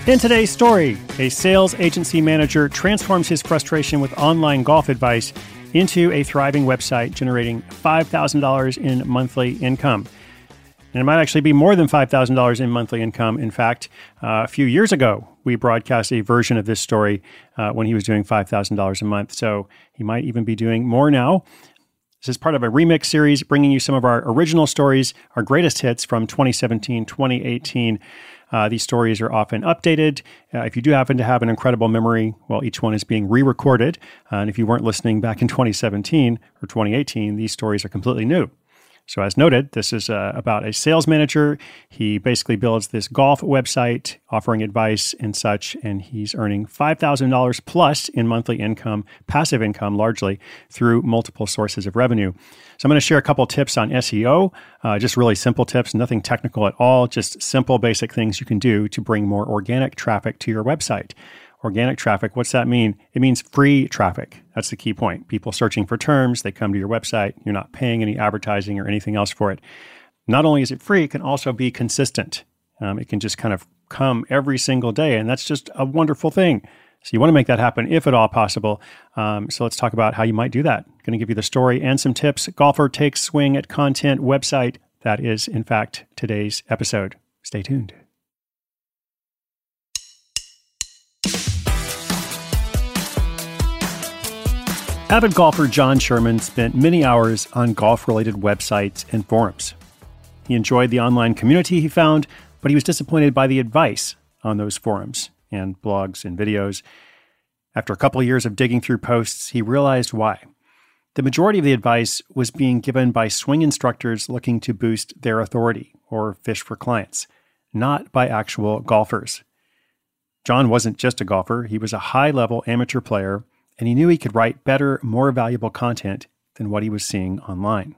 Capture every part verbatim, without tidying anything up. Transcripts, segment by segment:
In today's story, a sales agency manager transforms his frustration with online golf advice into a thriving website generating five thousand dollars in monthly income. And it might actually be more than five thousand dollars in monthly income. In fact, uh, a few years ago, we broadcast a version of this story uh, when he was doing five thousand dollars a month. So he might even be doing more now. This is part of a remix series bringing you some of our original stories, our greatest hits from twenty seventeen, twenty eighteen. Uh, these stories are often updated. Uh, if you do happen to have an incredible memory, well, each one is being re-recorded. Uh, and if you weren't listening back in twenty seventeen or twenty eighteen, these stories are completely new. So as noted, this is uh, about a sales manager. He basically builds this golf website offering advice and such, and he's earning five thousand dollars plus in monthly income, passive income largely, through multiple sources of revenue. So I'm going to share a couple tips on S E O, uh, just really simple tips, nothing technical at all, just simple basic things you can do to bring more organic traffic to your website. Organic traffic, what's that mean? It means free traffic. That's the key point. People searching for terms, they come to your website. You're not paying any advertising or anything else for it. Not only is it free, it can also be consistent. Um, it can just kind of come every single day, and that's just a wonderful thing. So you want to make that happen if at all possible. Um, so let's talk about how you might do that. I'm going to give you the story and some tips. Golfer takes swing at content website. That is, in fact, today's episode. Stay tuned. Avid golfer John Sherman spent many hours on golf-related websites and forums. He enjoyed the online community he found, but he was disappointed by the advice on those forums and blogs and videos. After a couple of years of digging through posts, he realized why. The majority of the advice was being given by swing instructors looking to boost their authority or fish for clients, not by actual golfers. John wasn't just a golfer, he was a high-level amateur player, and he knew he could write better, more valuable content than what he was seeing online.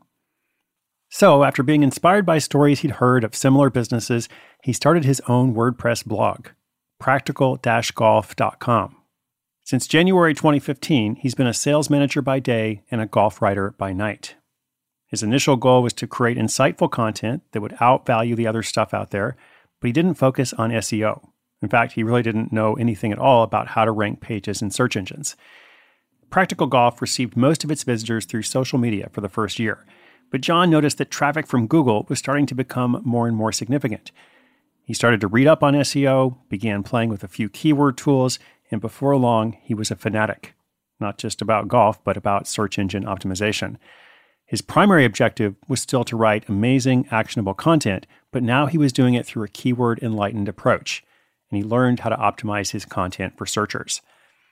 So, after being inspired by stories he'd heard of similar businesses, he started his own WordPress blog, practical dash golf dot com. Since January twenty fifteen, he's been a sales manager by day and a golf writer by night. His initial goal was to create insightful content that would outvalue the other stuff out there, but he didn't focus on S E O. In fact, he really didn't know anything at all about how to rank pages in search engines. Practical Golf received most of its visitors through social media for the first year, but John noticed that traffic from Google was starting to become more and more significant. He started to read up on S E O, began playing with a few keyword tools, and before long, he was a fanatic, not just about golf, but about search engine optimization. His primary objective was still to write amazing, actionable content, but now he was doing it through a keyword-enlightened approach, and he learned how to optimize his content for searchers.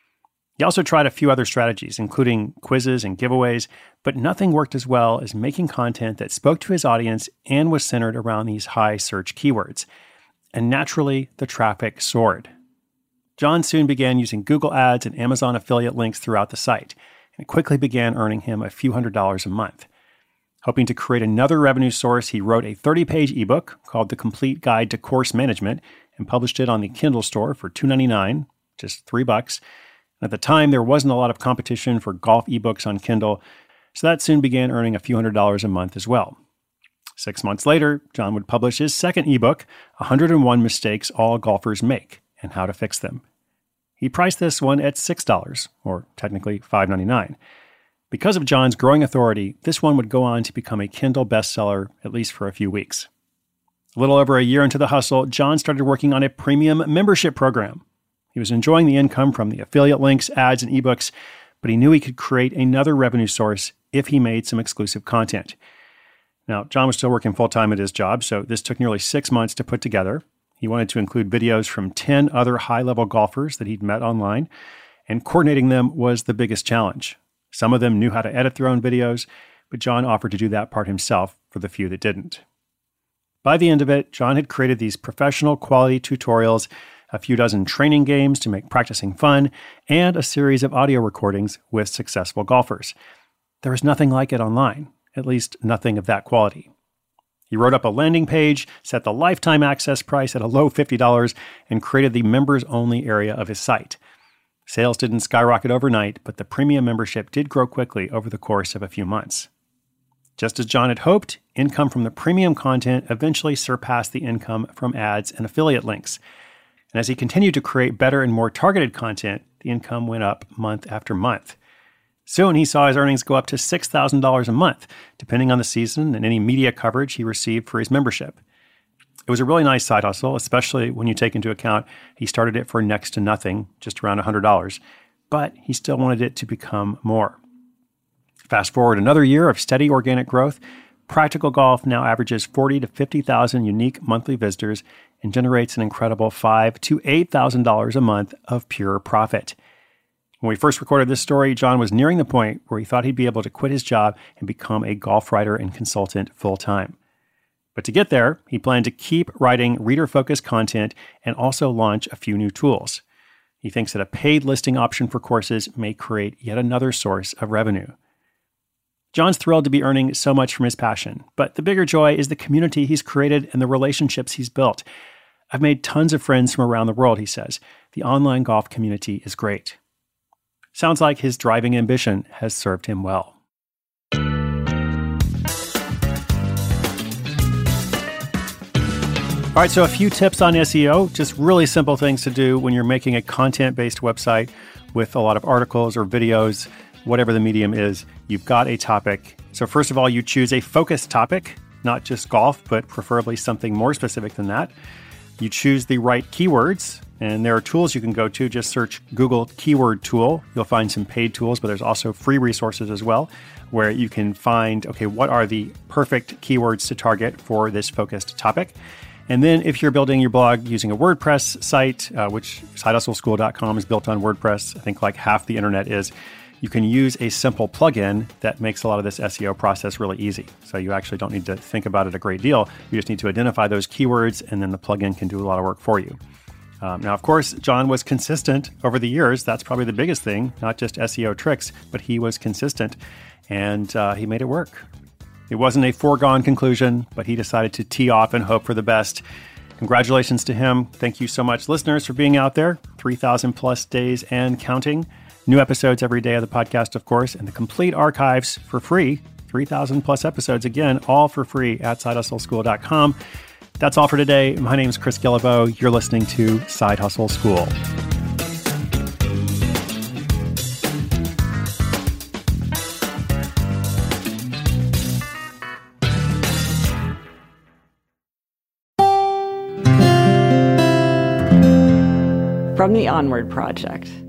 He also tried a few other strategies, including quizzes and giveaways, but nothing worked as well as making content that spoke to his audience and was centered around these high search keywords. And naturally, the traffic soared. John soon began using Google Ads and Amazon affiliate links throughout the site, and it quickly began earning him a few hundred dollars a month. Hoping to create another revenue source, he wrote a thirty-page ebook called The Complete Guide to Course Management and published it on the Kindle store for two dollars and ninety-nine cents, just three bucks. At the time, there wasn't a lot of competition for golf ebooks on Kindle, so that soon began earning a few hundred dollars a month as well. Six months later, John would publish his second ebook, one hundred one Mistakes All Golfers Make and How to Fix Them. He priced this one at six dollars, or technically five dollars and ninety-nine cents. Because of John's growing authority, this one would go on to become a Kindle bestseller, at least for a few weeks. A little over a year into the hustle, John started working on a premium membership program. He was enjoying the income from the affiliate links, ads, and ebooks, but he knew he could create another revenue source if he made some exclusive content. Now, John was still working full-time at his job, so this took nearly six months to put together. He wanted to include videos from ten other high-level golfers that he'd met online, and coordinating them was the biggest challenge. Some of them knew how to edit their own videos, but John offered to do that part himself for the few that didn't. By the end of it, John had created these professional quality tutorials, a few dozen training games to make practicing fun, and a series of audio recordings with successful golfers. There was nothing like it online, at least nothing of that quality. He wrote up a landing page, set the lifetime access price at a low fifty dollars, and created the members-only area of his site. Sales didn't skyrocket overnight, but the premium membership did grow quickly over the course of a few months. Just as John had hoped, income from the premium content eventually surpassed the income from ads and affiliate links. And as he continued to create better and more targeted content, the income went up month after month. Soon, he saw his earnings go up to six thousand dollars a month, depending on the season and any media coverage he received for his membership. It was a really nice side hustle, especially when you take into account he started it for next to nothing, just around one hundred dollars, but he still wanted it to become more. Fast forward another year of steady organic growth, Practical Golf now averages forty to fifty thousand unique monthly visitors and generates an incredible five thousand to eight thousand dollars a month of pure profit. When we first recorded this story, John was nearing the point where he thought he'd be able to quit his job and become a golf writer and consultant full-time. But to get there, he planned to keep writing reader-focused content and also launch a few new tools. He thinks that a paid listing option for courses may create yet another source of revenue. John's thrilled to be earning so much from his passion, but the bigger joy is the community he's created and the relationships he's built. I've made tons of friends from around the world, he says. The online golf community is great. Sounds like his driving ambition has served him well. All right, so a few tips on S E O, just really simple things to do when you're making a content-based website with a lot of articles or videos, whatever the medium is. You've got a topic. So first of all, you choose a focused topic, not just golf, but preferably something more specific than that. You choose the right keywords, and there are tools you can go to. Just search Google Keyword Tool. You'll find some paid tools, but there's also free resources as well, where you can find, okay, what are the perfect keywords to target for this focused topic? And then if you're building your blog using a WordPress site, uh, which side hustle school dot com is built on WordPress, I think like half the internet is, you can use a simple plugin that makes a lot of this S E O process really easy. So you actually don't need to think about it a great deal. You just need to identify those keywords, and then the plugin can do a lot of work for you. Um, now, of course, John was consistent over the years. That's probably the biggest thing, not just S E O tricks, but he was consistent, and uh, he made it work. It wasn't a foregone conclusion, but he decided to tee off and hope for the best. Congratulations to him. Thank you so much, listeners, for being out there. three thousand plus days and counting. New episodes every day of the podcast, of course, and the complete archives for free. three thousand plus episodes, again, all for free at side hustle school dot com. That's all for today. My name is Chris Guillebeau. You're listening to Side Hustle School. From the Onward Project.